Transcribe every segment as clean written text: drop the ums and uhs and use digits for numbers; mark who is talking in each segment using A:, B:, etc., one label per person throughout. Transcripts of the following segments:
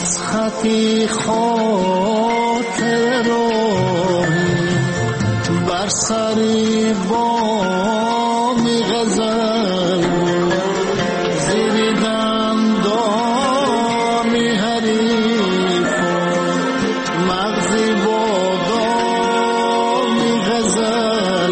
A: مسخطی خاطر راهی بر سری بامی غزل زیر دندانی حریفان مغزی بادامی غزل.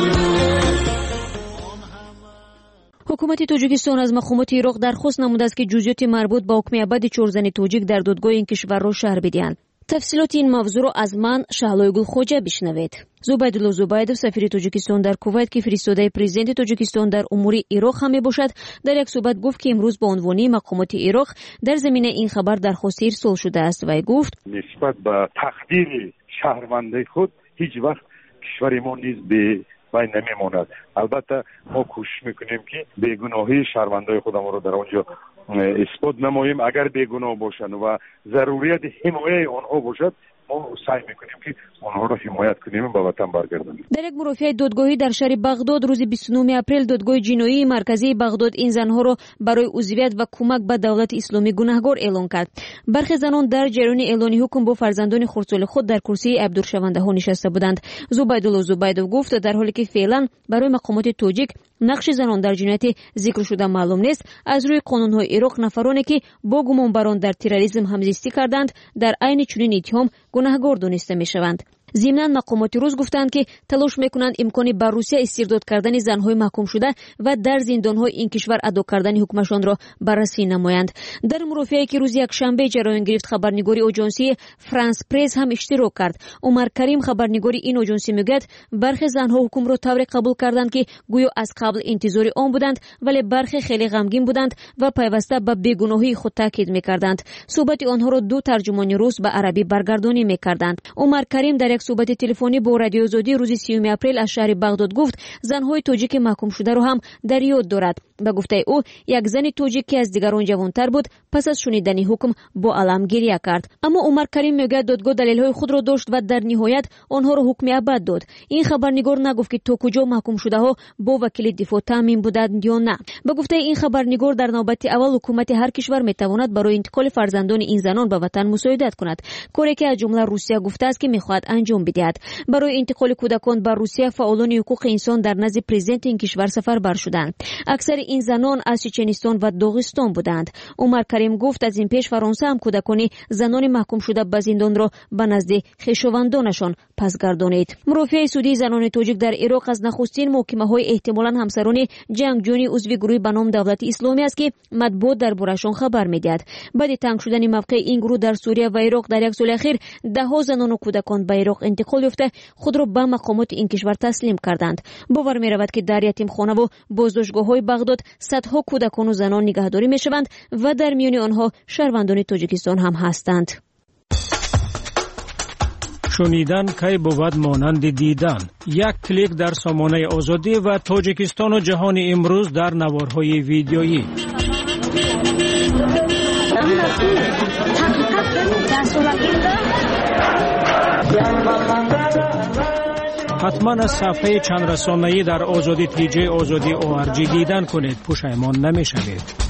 B: حکومت تاجیکستان از مقامات عراق درخواست نموده است که جزئیات مربوط به حکم ابد 4 زن تاجیک در دادگاه این کشور را شرح بدهند. تفصیلات این موضوع را از من شهلایگل خوجه بشنوید. زبیدالله زبیدов سفیر تاجیکستان در کویت که فرستاده پرزیدنت تاجیکستان در امور عراق هم میباشد، در یک صحبت گفت که امروز با عنوان مقامات عراق در زمینه این خبر درخواست ارسال شده است و گفت
C: نسبت به تقدیر شهروندان خود هیچ وقت کشور ما نیز به بین نمیماند. البته ما کوشش میکنیم که بیگناهی شهروندان خودمون رو در آنجا اثبات نماییم. اگر بیگناه باشند و ضروریت حمایت آنها باشد ما سعی میکنیم که آنها را حمایت کنیم و به وطن برگردانیم.
B: در یک مرافعه دادگاهی در شهر بغداد روز 29 اپریل دادگاه جنایی مرکزی بغداد این زنها را برای عضویت و کمک به دولت اسلامی گناهکار اعلام کرد. برخی زنان در جریان اعلان حکم با فرزندان خردسال خود در کرسی عبدالشونده ها نشسته بودند. زبیدالله زبیدov گفت در حالی که فعلا برای مقامات تاجیک نقش زنان در جنایت ذکر شده معلوم نیست، از روی قانون‌های عراق نفرانی که با گمانبران در تروریسم همزیستی کردند در عین چنین اتهام گناهکار دانسته می‌شوند. ضمناً مقامات روز گفتند که تلاش میکنند امکانی بر روسیه استرداد کردن زنهای محکوم شده و در زندانهای این کشور ادا کردن حکمشان را بررسی نمایند. در مرافعه‌ای که روز یکشنبه جریان گرفت خبرنگاری آژانسی فرانس پرس هم اشتراک کرد. عمر کریم خبرنگاری این آژانسی میگوید برخی زنها حکم را طوری قبول کردند که گویا از قبل انتظار آن بودند، ولی برخی خیلی غمگین بودند و پیوسته به بیگناهی خود تاکید میکردند. صحبت آنها را دو ترجمان روس به عربی برگردانی میکردند. عمر کریم در یک صحبت تلفنی با رادیو آزادی روز 30 اپریل از شهر بغداد گفت زنهای تاجیک محکوم شده را هم در یاد دارد. به گفته او یک زن تاجیک که از دیگران جوانتر بود پس از شنیدن حکم با الم گریه کرد. اما عمر کریم میگه دادگاه دلیل‌های خود را داشت و در نهایت آنها را حکم ابد داد. این خبرنگار نگفت که تا کجا محکوم شده ها با وکیل دفاع تامین بودند یا نه. به گفته این خبرنگار در نوبت اول حکومت هر کشور میتواند برای انتقال فرزندان این زنان به وطن مساعدت کند، کاری که از جمله روسیه گفته است که میخواهد انجام بدهد. برای انتقال کودکان به روسیه فعالان حقوق انسان در نزد پرزیدنت این کشور سفربر شدند. اکثر این زنان از چچنستان و داغستان بودند. عمر کریم گفت از این پیش فرانسه هم کودکان زنان محکوم شده به زندان را به نزد خویشاوندانشان پس گردانید. مرافع سودی زنان تاجیک در عراق از نخستین محکمه‌های احتمالاً همسران جنگجوی عضو گروه به نام دولت اسلامی است که مطبوعات درباره‌شان خبر می‌دهد. بعد تنگ شدن موقع این گروه در سوریه و عراق در یک سال اخیر ده‌ها زنان و کودکان به عراق انتقال یافته خود را به مقامات این کشور تسلیم کردند. باور می‌رود که در یتیمخانه و بازداشتگاه‌های بغداد صدها کودکان و زنان نگهداری می‌شوند و در میان آنها شهروندان تاجیکستان هم هستند.
D: شنیدن کی بود مانند دیدن. یک کلیک در سامانه آزادی و تاجیکستان و جهان امروز در نوارهای ویدیویی. حتما از صفحه چند رسانه‌ای در آزادی تیجی آزادی ORG دیدن کنید، پشیمان نمی‌شوید.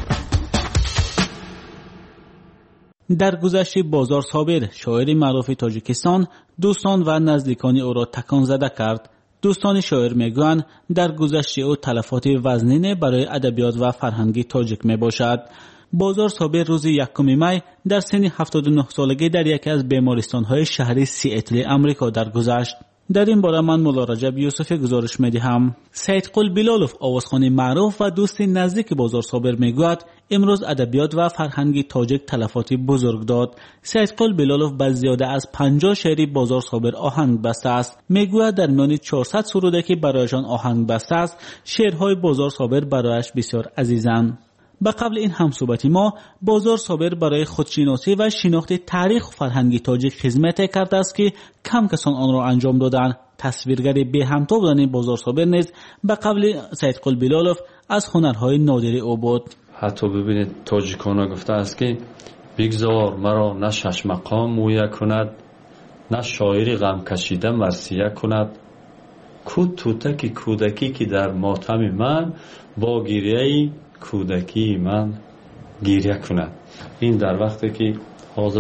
E: در گذشته بازار صابر شاعر معروف تاجیکستان دوستان و نزدیکان او را تکان زده کرد. دوستان شاعر میگویند در گذشته او تلفات وزنین برای ادبیات و فرهنگ تاجیک میباشد. بازار صابر روز 1 می در سن 79 سالگی در یکی از بیمارستان‌های شهری سیاتل آمریکا درگذشت. در این باره من مولا رجب یوسفی گزارش میدهم. سید قل بلالوف آوازخوان معروف و دوست نزدیک بازار صابر میگوید امروز ادبیات و فرهنگ تاجیک تلفاتی بزرگ داد. سید قل بلالوف به زیاده از 50 شعری بازار صابر آهنگ بسته است. میگوید در میان 400 سروده که برایشان آهنگ بسته است شعرهای بازار صابر برایش بسیار عزیزند. به قبل این همصحبتی ما بازار صابر برای خودشناسی و شناخت تاریخ و فرهنگ تاجیک خدمت کرده است که کم کسان آن را انجام دادند. تصویرگر به همتا بودن بازار صابر نیز به قبل سید قل بلالوف از هنرهای نادر او بود.
F: حتی ببینید تاجیکانا گفته است که بگذار مرا نه شش مقام مویه کند، نه شاعری غم کشیده مرثیه کند. کود توتک کودکی که در ماتم من با گریه کودکی من گریه کند. این در وقتی که حاضر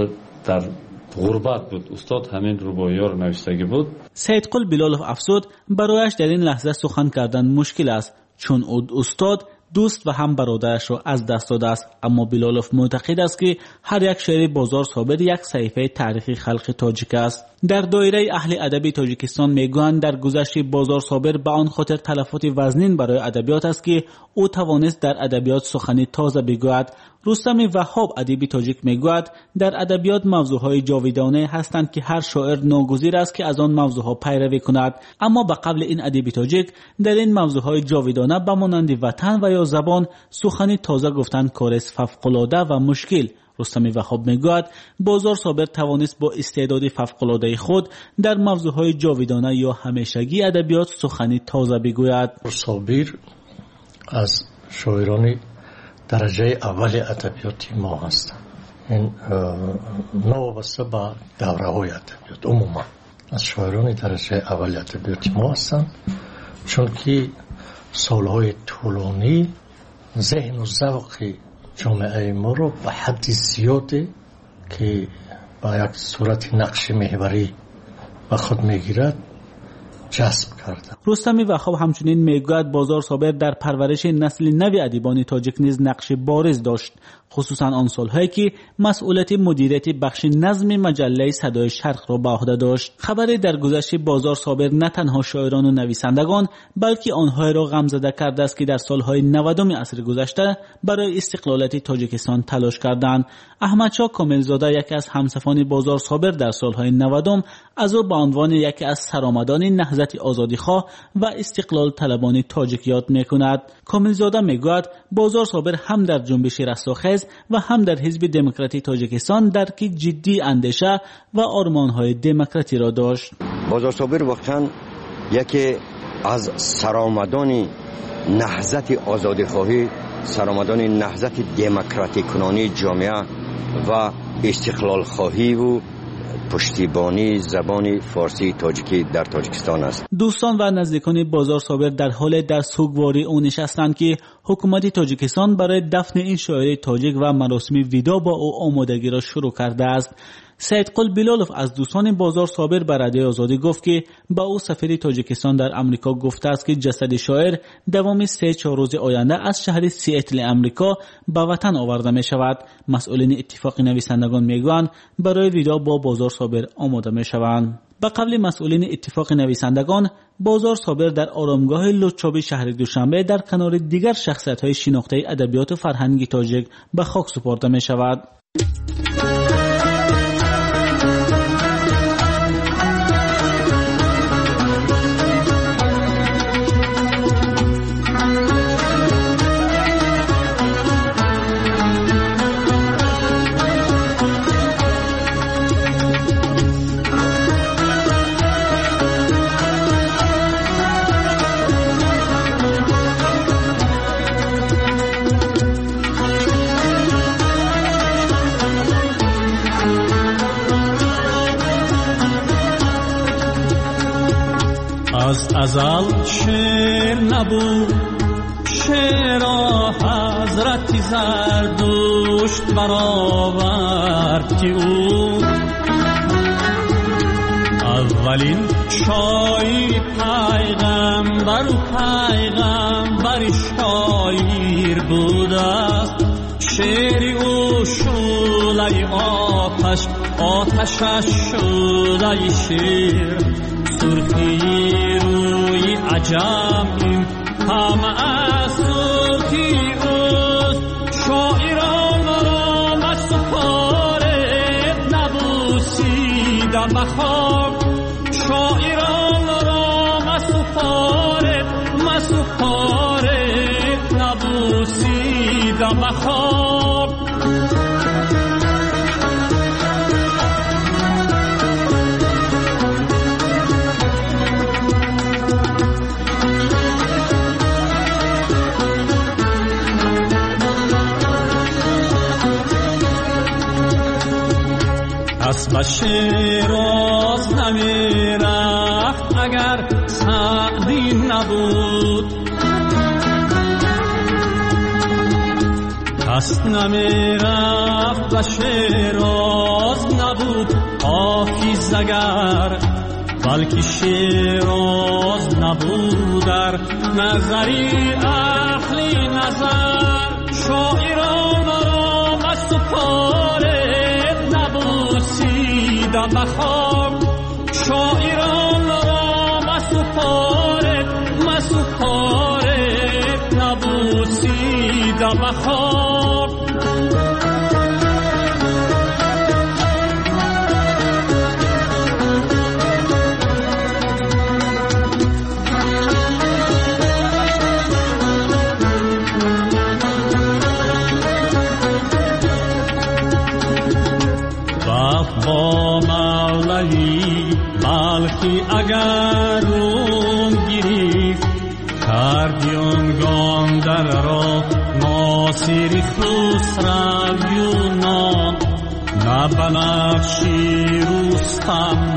F: در غربت بود. استاد همین رباعی‌ها رو نوشتگی بود.
E: سیدقل بلالوف افزود برایش در این لحظه سخن کردن مشکل است، چون استاد دوست و هم برادرش را از دست داده است. اما بلالوف معتقد است که هر یک شعر بازار صابر یک صحیفه تاریخی خلق تاجیک است. در دایره اهل ادب تاجیکستان میگویند در گذشت بازار صابر به آن خاطر تلفات وزنین برای ادبیات است که او توانست در ادبیات سخنی تازه بگوید. رستم وهاب ادیب تاجیک میگوید در ادبیات موضوعهای جاودانه هستند که هر شاعر ناگزیر است که از آن موضوعها پیروی کند، اما به قبل این ادیب تاجیک در این موضوعهای جاودانه به مانند وطن و یا زبان سخنی تازه گفتن کار است فوق‌العاده و مشکل. رستم وهاب میگوید بازار صابر توانست با استعداد فوق‌العاده خود در موضوعهای جاودانه یا همیشگی ادبیات سخنی تازه بگوید.
G: صابر از شاعران درجه اول ادبیات ما هستند. این نوابسته به دوره های ادبیات عموما از شاعران درجه اول ادبیات ما هستند، چون که سالهای طولانی ذهن و ذوق جامعه ما رو به حد زیاده که با یک صورت نقش محوری به خود میگیرد جذب کرده.
E: رستم وهاب همچنین میگوید بازار صابر در پرورش نسل نوی ادیبان تاجیک نیز نقش بارز داشت، خصوصا آن سالهایی که مسئولیت مدیریت بخش نظم مجله صدای شرق را به عهده داشت. خبری در گذشت بازار صابر نه تنها شاعران و نویسندگان بلکه آنها را غمزده کرده است که در سالهای 90 عصر گذشته برای استقلالیت تاجیکستان تلاش کردند. احمدشاه کاملزاده یکی از همسفان بازار صابر در سالهای 90 از او به عنوان یکی از سرآمدان نهضت آزادیخواه و استقلال طلبان تاجیک یاد میکند. کاملزاده میگوید بازار صابر هم در جنبش رستاخیز و هم در حزب دموکراتی تاجیکستان درک جدی اندیشه و آرمانهای دموکراتی را داشت.
H: بازار صابر واقعا یکی از سرآمدان نهضت آزادیخواهی، سرآمدان نهضت دموکراتی کنانی جامعه و استقلال خواهی و پشتیبانی زبان فارسی تاجیکی در تاجیکستان است.
E: دوستان و نزدیکان بازار صابر در حال در سوگواری او نشستند که حکومت تاجیکستان برای دفن این شاعر تاجیک و مراسم ودا با او آمادگی را شروع کرده است. سیدقل بلالوف از دوستان بازار صابر به رادیو آزادی گفت که با او سفیر تاجیکستان در امریکا گفته است که جسد شاعر دوام 3-4 روز آینده از شهر سیاتل امریکا به وطن آورده می شود. مسئولین اتفاق نویسندگان میگویند برای ودا با بازار صابر آماده می شوند. به قبل مسئولین اتفاق نویسندگان، بازار صابر در آرامگاه لوچابی شهر دوشنبه در کنار دیگر شخصیت‌های شناخته ادبیات و فرهنگی تاجیک به خاک سپرده می شود.
I: از ازل شعر نبود، شعر حضرت زردشت برآورد که او اولین شاعر پیغمبر و پیغمبر شاعر بود است. شعر او شعله آتش، آتشش شعله شعر، سرخی روی عجم این همه از سرخی اوست. شاعران را مسپارد نبوسیدم بخواب، شاعران را مسپارد نبوسیدم بخواب. اسب شیراز نمی رفت اگر سعدی نبود، کس نمی رفت و شیراز نبود اگر بلکه شیراز نبود در نظری اهل نظر شاعران را مسپاره نبوسیدم بخواب شاعران را مسپاره نبوسیدم بخواب با مولوی بلخی اگر روم گریفت کردیون گاندر را ناصری خسرویونان نه بنفشی رستم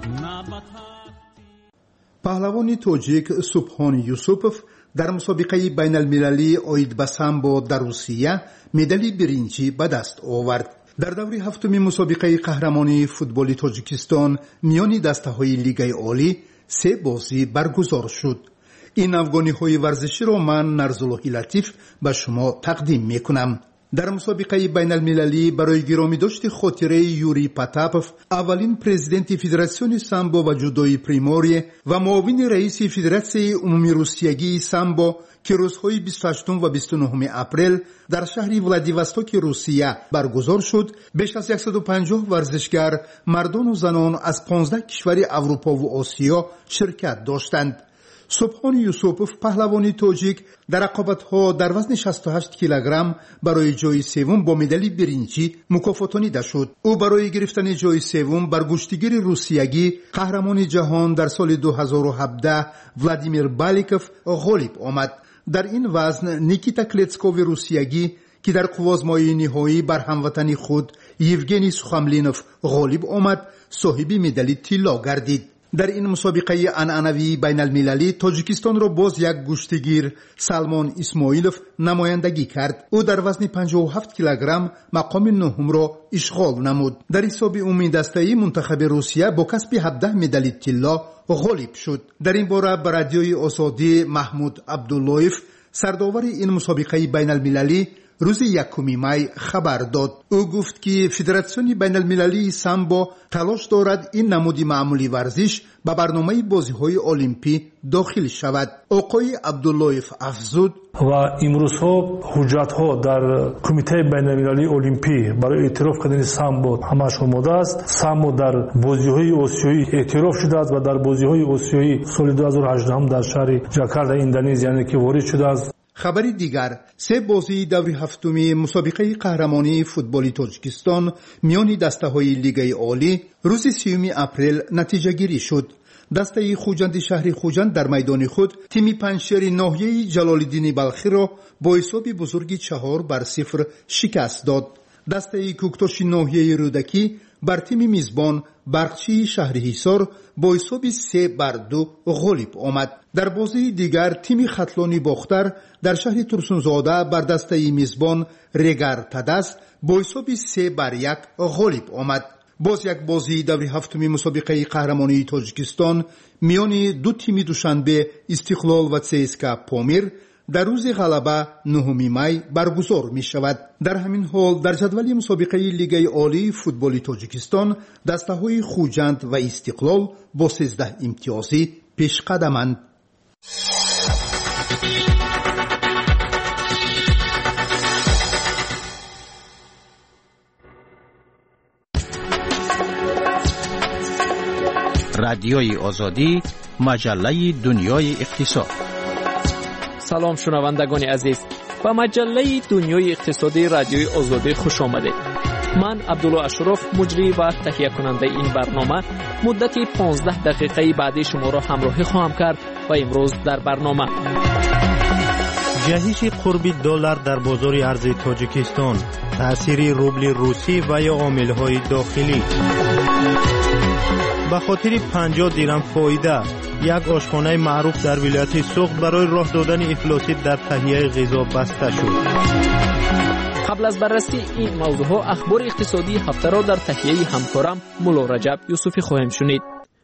J: پهلوانی توجیک سبحان یوسوپوف در مسابقه بین المللی اوید به سامبو در روسیه مدال برنجی به دست آورد. در دور هفتم مسابقه قهرمانی فوتبال تاجیکستان میان دسته‌های لیگ عالی 3 بازی برگزار شد. این افغانی‌های ورزشی را من نرزالله لطیف به شما تقدیم میکنم. در مسابقه بین المللی برای گرامی داشت خاطره یوری پاتاپوف اولین پرزیدنت فدراسیون سامبو و جودوی پریموری و معاون رئیس فدراسیون عمومی روسیگی سامبو که روزهای 28 و 29 اپریل در شهر ولادیواستوک روسیه برگزار شد، بیش از 150 ورزشگر مردان و زنان از 15 کشور اروپا و آسیا شرکت داشتند. سبحان یوسوپوف پهلوانی توجیک در رقابت‌ها در وزن 68 کیلوگرم برای جای سوم با مدال برنجی مکافاتانیده شد. او برای گرفتن جای سوم بر گشتیگیر روسیگی قهرمان جهان در سال 2017 ولادیمیر بالیکوف غالب آمد. در این وزن نیکیتا کلتسکوف روسیگی که در قوازمای نهایی بر هموطن خود یوگنی سوخاملینوف غالب آمد صاحب مدال طلا گردید. در این مسابقه عنعنوی بین المللی تاجیکستان را باز یک گشتگیر سلمان اسماعیلوف نمایندگی کرد. او در وزن 57 کیلوگرم مقام نهم را اشغال نمود. در حساب عمومی دسته‌ای منتخب روسیه با کسب 17 مدال طلا غالب شد. در این باره بر رادیوی آزادی محمود عبداللهیف سرداور این مسابقه بین المللی روز 1 می خبر داد. او گفت که فدراسیون بین المللی سامبو تلاش دارد این نمود معمولی ورزش به برنامه بازی‌های المپی داخل شود. آقای عبداللهیف افزود
K: و امروز ها حجت ها در کمیته بین المللی المپی برای اعتراف کردن سامبو همش آماده است. سامبو در بازی‌های آسیایی اعتراف شده است و در بازی‌های آسیایی سال 2018 هم در شهر جاکارتا اندونزیا که وارد شده است.
J: خبری دیگر، 3 بازی دور هفتم مسابقه قهرمانی فوتبال تاجیکستان میان دسته‌های لیگ عالی روز 30 اپریل نتیجه گیری شد. دسته خوجند شهر خوجند در میدان خود تیم پنجشیر ناحیه جلال‌الدین بلخی را با حساب بزرگی 4-0 شکست داد. دسته کوکتاش ناحیه رودکی بر تیم میزبان برقچی شهر حصار با حساب 3-2 غالب آمد. در بازی دیگر تیم خطلانی باختر در شهر ترسونزاده بر دسته میزبان رگر تدس با حساب 3-1 غالب آمد. باز یک بازی دور هفتم مسابقه قهرمانی تاجیکستان میان دو تیم دوشنبه استقلال و CSKA پامیر در روز غلبه 9 می برگزار می شود. در همین حال در جدول مسابقه لیگ عالی فوتبال تاجیکستان دسته‌های خوجند و استقلال با 13 امتیازی پیش قدمند.
L: رادیوی آزادی، مجله دنیای اقتصاد.
M: سلام شنوندگان عزیز، به مجله دنیای اقتصادی رادیوی آزادی خوش آمدید. من عبدالله اشرف مجری و تهیه کننده این برنامه مدت 15 دقیقه بعدی شما را همراهی خواهم کرد و امروز در برنامه
N: جهش قرب دلار در بازار ارز تاجیکستان، تأثیر روبل روسی و یا عامل‌های داخلی. به خاطر 50 درم فایده یک آشخانه معروف در ولایت سوخت برای راه دادن افلاسی در تهیه غذا بسته شد.
M: قبل از بررسی این موضوعها اخبار اقتصادی هفته را در تهیه همکارم مولا رجب یوسفی خواهیم شنید.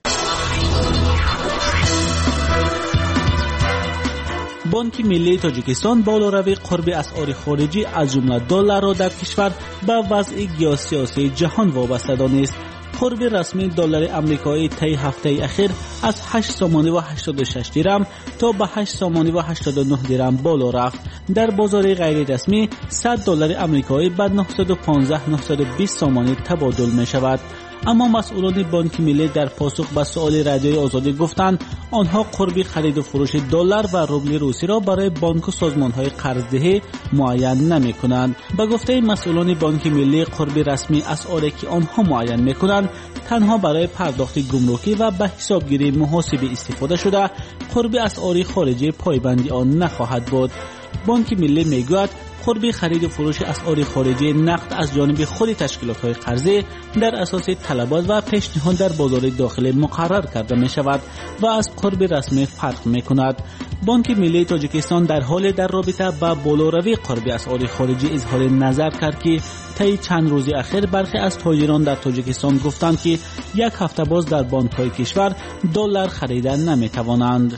E: بانک ملی تاجیکستان بالوروی قرب اسعار خارجی از جمله دلار را در کشور به وضع گیوسیاسی جهان وابسته دانست. قرب رسمی دلار آمریکایی طی هفته اخیر از 8 سومانی و 86 درم تا به 8 سومانی و 89 درم بالا رفت. در بازار غیر رسمی 100 دلار آمریکایی به 915-920 سومانی تبادل می شود. اما مسئولان بانک ملی در پاسخ به سؤال رادیوی آزادی گفتند آنها قرب خرید و فروش دلار و روبل روسی را برای بانک و سازمان‌های قرض‌دهی معین نمی‌کنند. به گفته مسئولان بانک ملی قرب رسمی اسعاری که آنها معین می‌کنند تنها برای پرداخت گمرکی و به حسابگیری محاسبه استفاده شده، قرب اسعار خارجی پایبندی آن نخواهد بود. بانک ملی میگوید قرب خرید و فروش اسعار خارجی نقد از جانب خود تشکیلات‌های قرضی در اساس طلبات و پیشنهاد در بازار داخلی مقرر کرده می شود و از قرب رسمی فرق می کند. بانک ملی تاجیکستان در حال در رابطه با بالوروی قرب اسعار خارجی اظهار نظر کرد که طی چند روز اخیر برخی از تاجران در تاجیکستان گفتند که یک هفته باز در بانک‌های کشور دلار خریدن نمی توانند.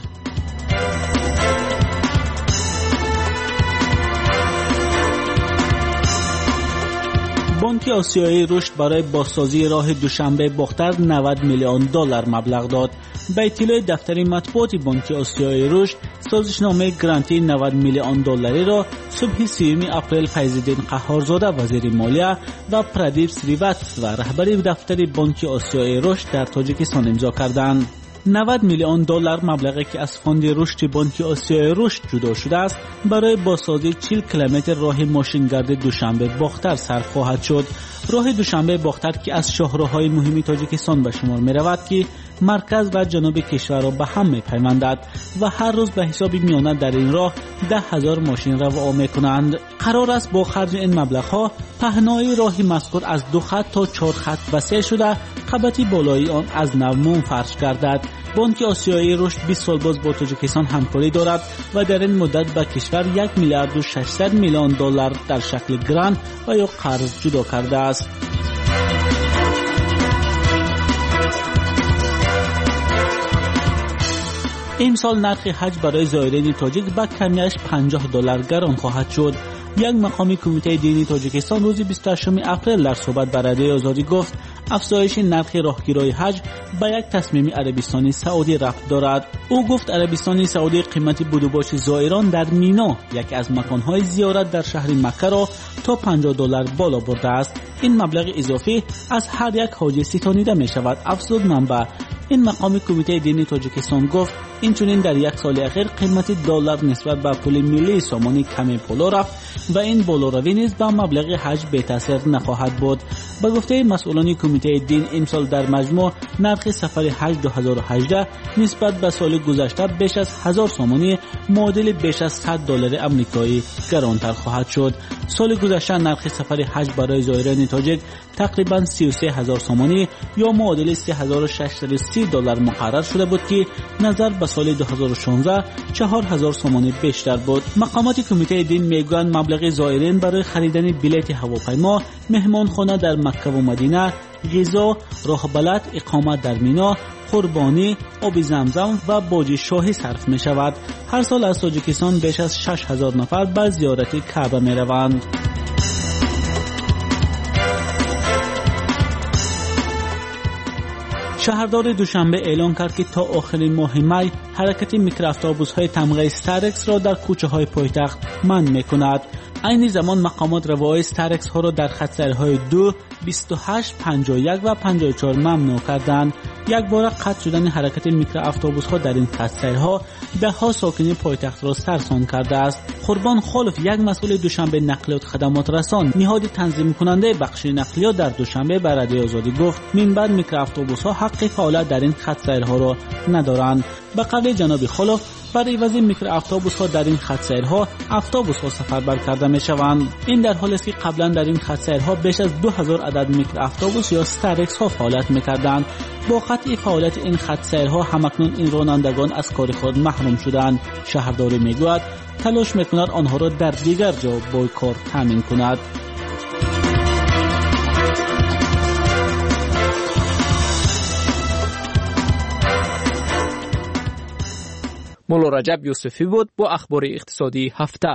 E: بانک آسیایی رشد برای بازسازی راه دوشنبه باختر 90 میلیون دلار مبلغ داد. به اطلاع دفتر مطبوعات بانک آسیایی رشد سازشنامه گرانتی 90 میلیون دلاری را صبح 30 اپریل فیض‌الدین قهارزاده وزیر مالیه و پردیپ سریوت و رهبر دفتر بانک آسیایی رشد در تاجیکستان امضا کردند. 90 میلیون دلار مبلغی که از فاند رشد بانک آسیای رشد جدا شده است برای بازسازی 40 کیلومتر راه ماشینگرد دوشنبه باختر صرف خواهد شد. راه دوشنبه باختر که از شاهراه‌های مهم تاجیکستان به شمار می رود که مرکز و جنوب کشور را به هم می پیوندد و هر روز به حساب میانه در این راه 10,000 ماشین رو می کنند. قرار است با خرج این مبلغ‌ها پهنای راه مذکور از 2 خط تا 4 خط وسیع شده خط بالایی آن از نو منفرش گردد. بانک آسیایی رشد 20 سال باز با تاجیکستان همکاری دارد و در این مدت به کشور 1 میلیارد و 600 میلیون دلار در شکل گرانت و یا قرض جدا کرده است. امسال نرخ حج برای زائرین تاجیک به کمیش $50 گران خواهد شد. یک مقامی کمیته دینی تاجیکستان روز 28 اپریل در صحبت با رادیوی آزادی گفت افزایش نرخ راهگیری حج به یک تصمیم عربستان سعودی ربط دارد. او گفت عربستان سعودی قیمت بدوباش زائران در مینا، یکی از مکانهای زیارت در شهر مکه را تا $50 بالا برده است. این مبلغ اضافی از هر یک حاجی ستانیده می شود. افزود منبع این مقام کمیته دینی تاجیکستان گفت اینچنین در یک سال اخیر قیمت دلار نسبت به پول ملی سامانی کمی بالا رفت و این بالاروی نیز به مبلغ حج بی تاثیر نخواهد بود. به گفته مسئولان کمیته دین امسال در مجموع نرخ سفر حج 2018 نسبت به سال گذشته بیش از 1000 سامانی معادل بیش از $100 آمریکایی گرانتر خواهد شد. سال گذشته نرخ سفر حج برای زائران تاجیک تقریبا 33,000 سامانی یا معادل $3,630 مقرر شده بود که نظر به سال 2016 4,000 سامانی بیشتر بود. مقامات کمیته دین میگویند مبلغ زائرین برای خریدن بلیط هواپیما، مهمانخانه در مکه و مدینه، غذا، راه بلد، اقامت در مینا، قربانی، آب زمزم و باج شاهی صرف می شود. هر سال از تاجیکستان بیش از 6,000 نفر به زیارت کعبه می روند. شهردار دوشنبه اعلان کرد که تا آخر ماه می حرکت میکرواتوبوس‌های تمغه استارکس را در کوچه‌های پایتخت منع می‌کند. این زمان مقامات روای استارکس ها را در خط سیرهای 2، 28، 51 و 54 ممنوع کردند. یک بار قطع شدن حرکت میکرواتوبوس ها در این خط سیرها ده ها ساکن پایتخت را سرسان کرده است. قربان خالف، یک مسئول دوشنبه نقلیات خدمات رسان، نهاد تنظیم کننده بخش نقلیات در دوشنبه به رادیوی آزادی گفت من بعد میکرواتوبوس ها حق فعالیت در این خط سیرها را ندارند. به قول جناب خالف، برای عوض میکرواتوبوس ها در این خط سیرها اتوبوس ها سفربر کرده می شوند. این در حالی است که قبلا در این خط سیرها بیش از 2000 عدد میکرواتوبوس یا استارکس ها فعالیت میکردند. با قطع فعالیت این خط سیرها همکنون این رانندگان از کار خود محروم شدند. شهرداری میگوید تلاش میکند آنها را در دیگر جا با کار تامین کند.
M: مولا رجب یوسفی بود با اخبار اقتصادی هفته.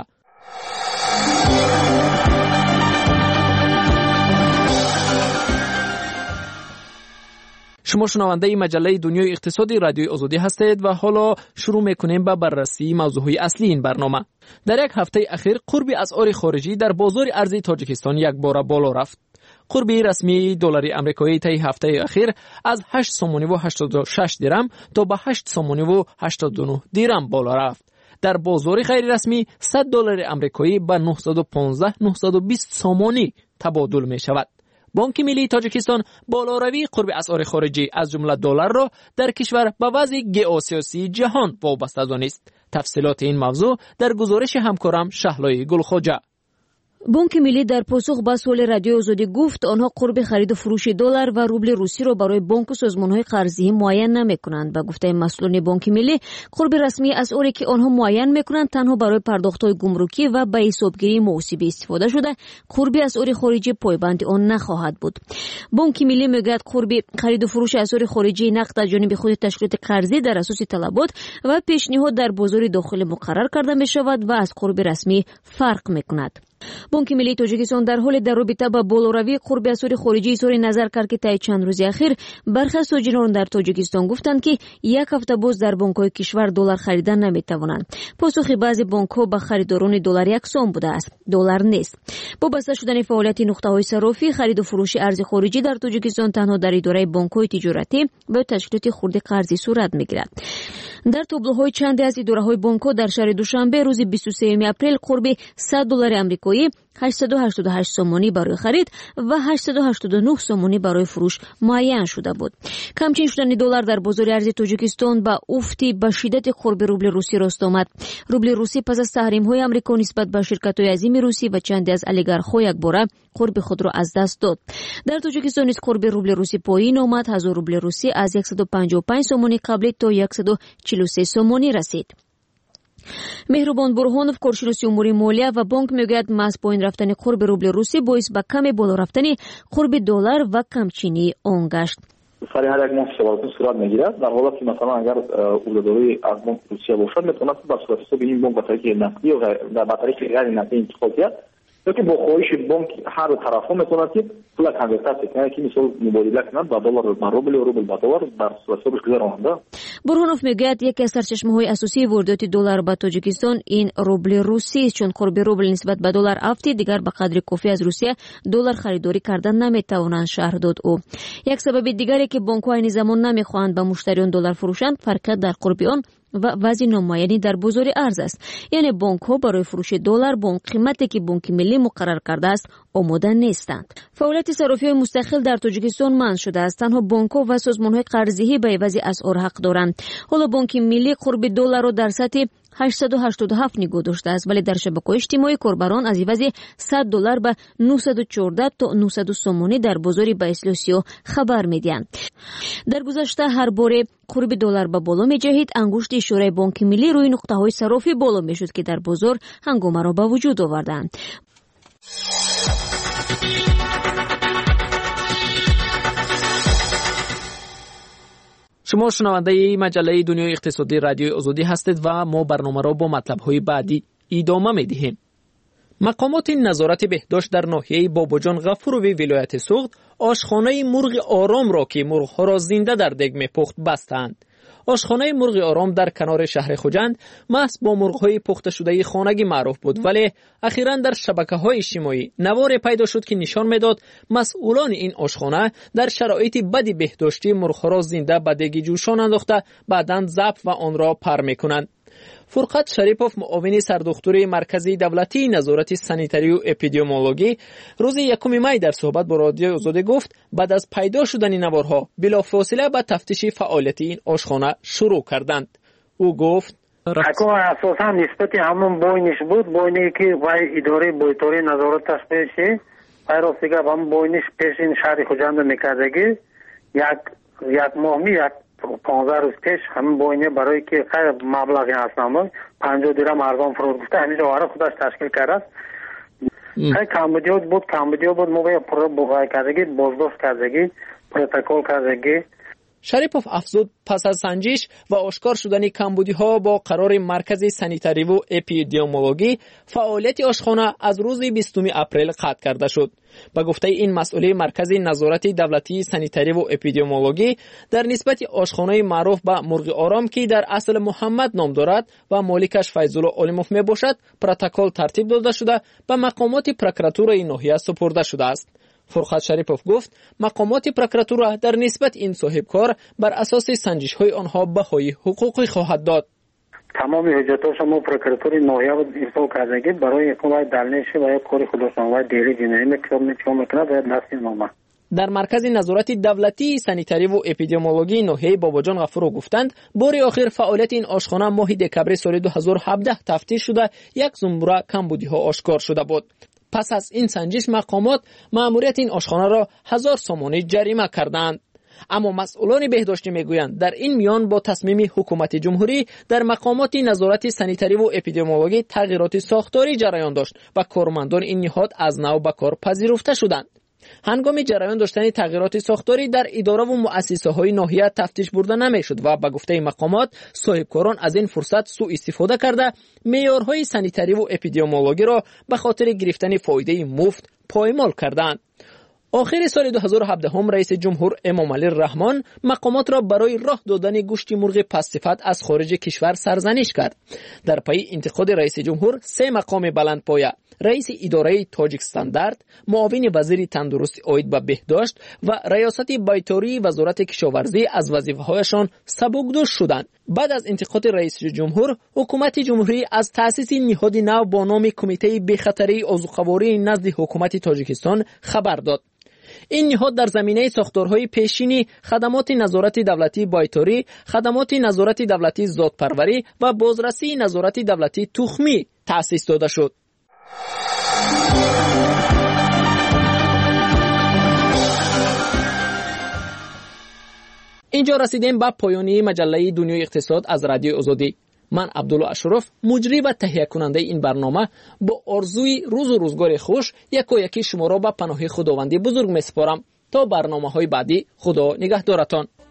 M: شما شنونده مجله دنیای اقتصادی رادیوی آزادی هستید و حالا شروع میکنیم به بررسی موضوعهای اصلی این برنامه. در یک هفته اخیر قرب اسعار خارجی در بازار ارزی تاجیکستان یک بار بالا رفت. قرب رسمی دلار آمریکایی طی هفته اخیر از 8 سومونی و 86 درم تا به 8 سومونی و 89 درم بالا رفت. در بازار غیر رسمی 100 دلار آمریکایی به 915 920 سومونی تبادل می شود. بانک ملی تاجیکستان بالاروی قرب اسعار خارجی از جمله دلار را در کشور به وضع گئوسیاسی جهان وابسته دانست. تفصیلات این موضوع در گزارش همکارم شهلای گلخواجه.
B: بانک ملی در پاسخ به سوال رادیو آزادی گفت آنها قرب خرید و فروش دلار و روبل روسی را برای بانک و سازمان‌های قرضه‌ای معین نمی‌کنند. به گفته مسئولان بانک ملی قرب رسمی اسعاری که آنها معین می‌کنند تنها برای پرداخت‌های گمرکی و به حسابگیری محاسبی استفاده شده، قرب اسعار خارجی پایبند آن نخواهد بود. بانک ملی میگوید قرب خرید و فروش اسعار خارجی نقد از جانب خود تشکیلات قرضی در اساس طلبات و پیشنهاد در بازار داخلی مقرر کرده می‌شود و از قرب رسمی فرق می‌کند. بانک ملی تاجیکستان در حال در رابطه با بالاروی قرب اسعار خارجی اظهار نظر کرد که طی چند روز اخیر برخی از تاجران در تاجیکستان گفتند که یک هفته باز در بانک‌های کشور دلار خریدن نمی‌توانند. پاسخ بعضی بانک‌ها به خریداران دلار یکسان بوده است، دلار نیست. با بسته شدن فعالیت نقطه‌های صرافی، خرید و فروش ارز خارجی در تاجیکستان تنها در اداره بانک‌های تجارتی و تشکیلات خرد قرضی صورت می‌گیرد. در تابلوهای چند از اداره‌های بانک‌ها در شهر دوشنبه روز 23 اپریل قرب 100 دلار آمریکایی 888 سومونی برای خرید و 889 سومونی برای فروش معین شده بود. کمچین شدن دلار در بازار ارز تاجیکستان با افتی به شدت قرب روبل روسی راست آمد. روبل روسی پس از تحریم‌های آمریکا نسبت به شرکت‌های عظیم روسی و چند از اولیگارخ‌ها یک باره قرب خود را از دست داد. در تاجیکستان نیز قرب روبل روسی پایین آمد. 1000 روبل روسی از 155 سومونی قبلی تا 143 سومونی رسید. مهربان برهانов کارشناس امور مالیه و بانک میگوید محض پایین رفتن قرب روبل روسی باعث به کم بالا رفتن قرب دلار و کمچینی آن گشت.
O: سر هر یک ماه شبالتون صورت میگیرد. در حالی که مثلا اگر عهده‌داری از بانک روسیه باشد میتواند به صورت حساب این بانک به طریق نقدی یا به طریق غیر نقدی انتقال کرد. یکی با خواهش بانک هر دو طرفا میتواند که پول کنورتاسی کنه که مثلا مبادله کنند با دلار به روبل و روبل به دلار بر صورت حسابش گذراننده. برهانوف
B: میگوید یکی از سرچشمه‌های اساسی واردات دلار به تاجیکستان این روبل روسی است، چون قرب روبل نسبت به دلار افتی دیگر به قدر کافی از روسیه دلار خریداری کردن نمیتوانند شرح داد او. یک سبب دیگری که بانک‌ها این زمان نمیخواهند به مشتریان دلار فروشند فرق در قرب آن و وضع نامعینی در بازار ارز است. یعنی بانک‌ها برای فروش دلار با قیمتی که بانک ملی مقرر کرده است آماده نیستند. فعالیت صرافی‌های مستقل در تاجیکستان منع شده است. تنها بانک‌ها و سازمان‌های قرضه‌ای به عوض اسعار حق دارند. حالا بانک ملی قرب دلار را در سطح 887 نگاه داشته است، ولی در شبکه‌های اجتماعی کاربران از عوض 100 دلار به 914 تا 900 سومونی در بازار بایسلوسیو خبر می‌دهند. در گذشته هر باره قرب دلار به بالا می‌جهید، انگشت اشاره بانک ملی روی نقطه‌های صرافی بالا می‌شد که در بازار هنگامه را به وجود آوردند.
M: شما شنونده مجله دنیای اقتصادی رادیوی آزادی هستید و ما برنامه را با مطلب‌های بعدی ادامه می‌دهیم. مقامات نظارت بهداشت در ناحیه باباجان غفوروی ولایت سوغد آشخانه مرغ آرام را که مرغ‌ها را زنده در دگ می‌پخت بستند. آشخانه مرغ آرام در کنار شهر خوجند محض با مرغ‌های پخته شده خانگی معروف بود، ولی اخیراً در شبکه‌های اجتماعی نوار پیدا شد که نشان می‌داد مسئولان این آشخانه در شرایط بد بهداشتی مرغ‌ها را زنده به دگ جوشان انداخته بعداً ضبط و آن را پر می‌کنند. فرقت شریپوف معاون سردختور مرکزی دولتی نظارت سانیتری و اپیدمیولوژی روز 1 می در صحبت با رادیو آزادی گفت بعد از پیدا شدن نوارها بلافاصله به تفتیش فعالیت این آشخانه شروع کردند. او گفت
P: حکومت اساسا نسبت همون بوینش بود، بوینی که وای اداره بویتوری نظارت تشبیه پیروز دیگه هم بوینش پیش این شهر خوجند میکردگی یک ماه می 15 روز پیش همین بوینه برای که خیلی مبلغی هستم 50 درم ارزان فرود گفته همیشه واره خودش تشکیل کرده است. خیلی کمبودی بود ما باید پر بوغای کردگی بازداشت کردگی پروتکل کردگی
M: شریپوف افزود پس از سنجش و آشکار شدن کمبودی‌ها با قرار مرکز سانیتاری و اپیدمیولوژی، فعالیت آشخانه از روز 20 اپریل قطع کرده شد. با گفته این مسئول مرکز نظارت دولتی سانیتاری و اپیدمیولوژی، در نسبت آشخانه معروف به مرغ آرام که در اصل محمد نام دارد و مالکش فیض‌الله عالموف می باشد، پروتکل ترتیب داده شده به مقامات پروکراتورای ناحیه سپرده شده است. فرخت شریپوف گفت مقامات پروکراتورا در نسبت این صاحبکار بر اساس سنجش‌های آنها بهای حقوقی خواهد داد.
P: تمام حجت‌ها شما پروکراتور ناحیه بود ارسال کردگی برای حکومت دلنش و یا کار خودشان و دیری جنایی میکنه باید نصب نامه.
M: در مرکز نظارت دولتی سانیتاری و اپیدمیولوژی ناحیه باباجان غفور گفتند بار آخر فعالیت این آشخانه ماه دکبر سال 2017 تفتیش شده یک زنبوره کمبودی‌ها آشکار شده بود. پس از این سنجش مقامات مأموریت این آشخانه را 1000 سومانی جریمه کردند. اما مسئولان بهداشتی میگویند در این میان با تصمیم حکومت جمهوری در مقامات نظارت سانیتاری و اپیدمیولوژی تغییرات ساختاری جریان داشت و کارمندان این نهاد از نو به کار پذیرفته شدند. هنگام جریان داشتن تغییرات ساختاری در اداره و مؤسسه‌های ناحیه تفتیش برده نمی‌شد و به گفته مقامات صاحبکاران از این فرصت سوء استفاده کرده معیارهای سانیتاری و اپیدمیولوژی را به خاطر گرفتن فایده مفت پایمال کردند. آخر سال 2017 هم رئیس جمهور امام علی رحمان مقامات را برای راه دادن گوشت مرغ پست‌صفت از خارج کشور سرزنش کرد. در پی انتقاد رئیس جمهور 3 مقام بلندپایه، رئیس اداره تاجیک استاندارد، معاون وزیر تندرستی عاید به بهداشت و ریاست بیطاری وزارت کشاورزی از وظیفه‌هایشان سبکدوش شدند. بعد از انتقاد رئیس جمهور، حکومت جمهوری از تأسیس نهاد نو با نام کمیته بی‌خطری عضوخواری نزد حکومت تاجیکستان خبر داد. این نهاد در زمینه ساختارهای پیشینی، خدمات نظارت دولتی بیطاری، خدمات نظارت دولتی ذات‌پروری و بازرسی نظارت دولتی تخمی تأسیس داده شد. اینجا رسیدیم به پایانی مجله دنیای اقتصاد از رادیو آزادی. من عبدالله اشرف، مجری و تهیه کننده این برنامه، با آرزوی روز و روزگار خوش یکی شما را به پناه خداوند بزرگ می‌سپارم. تا برنامه‌های بعدی، خدا نگهدارتان.